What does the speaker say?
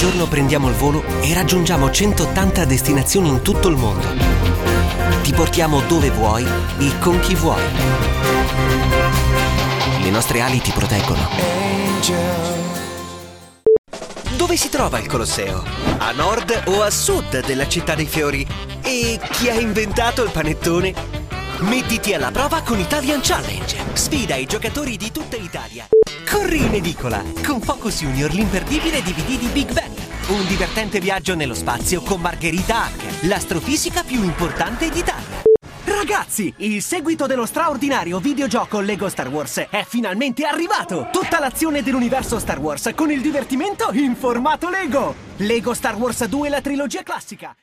giorno prendiamo il volo e raggiungiamo 180 destinazioni in tutto il mondo. Ti portiamo dove vuoi e con chi vuoi. Le nostre ali ti proteggono. Dove si trova il Colosseo? A nord o a sud della città dei fiori? E chi ha inventato il panettone? Mettiti alla prova con Italian Challenge. Sfida i giocatori di tutta Italia. Corri in edicola con Focus Junior, l'imperdibile DVD di Big Bang. Un divertente viaggio nello spazio con Margherita Hack, l'astrofisica più importante d'Italia. Ragazzi, il seguito dello straordinario videogioco Lego Star Wars è finalmente arrivato! Tutta l'azione dell'universo Star Wars con il divertimento in formato Lego! Lego Star Wars 2, la trilogia classica!